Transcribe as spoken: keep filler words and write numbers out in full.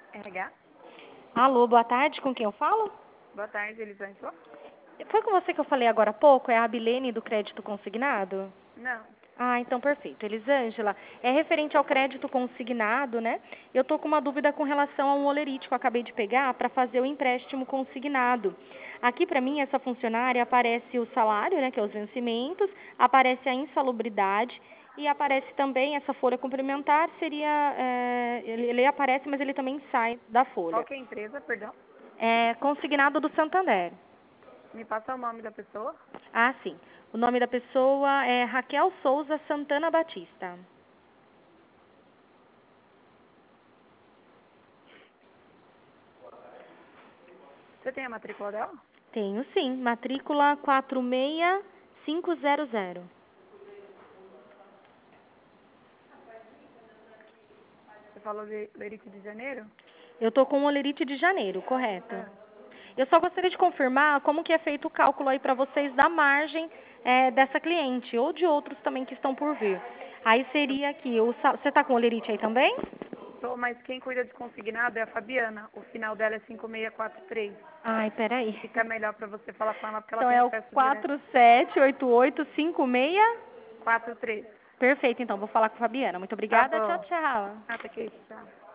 R H? Alô, boa tarde, com quem eu falo? Boa tarde, Elisângela. Foi com você que eu falei agora há pouco? É a Abilene do crédito consignado? Não. Ah, então perfeito. Elisângela, é referente ao crédito consignado, né? Eu tô com uma dúvida com relação a um olerite que eu acabei de pegar para fazer o empréstimo consignado. Aqui para mim, essa funcionária, aparece o salário, né, que é os vencimentos, aparece a insalubridade e aparece também essa folha complementar, seria, é, ele, ele aparece, mas ele também sai da Qual folha. que é a empresa, perdão? É consignado do Santander. Me passa o nome da pessoa. Ah, sim. O nome da pessoa é Raquel Souza Santana Batista. Você tem a matrícula dela? Tenho sim, matrícula quatro seis cinco zero zero. Você falou de Lerite de Janeiro? Eu tô com o olerite de janeiro, correto? Ah. Eu só gostaria de confirmar como que é feito o cálculo aí para vocês da margem é, dessa cliente ou de outros também que estão por vir. Aí seria aqui, o, sal- você tá com o olerite aí também? Tô, mas quem cuida de consignado é a Fabiana. O final dela é cinco seis quatro três. Ai, peraí. Fica melhor pra você falar com ela porque ela Então tem é o acesso direto. quatro sete oito oito cinco seis. quatro três. Perfeito, então, vou falar com a Fabiana. Muito Tá obrigada, tchau, bom. tchau. Até que isso, tchau.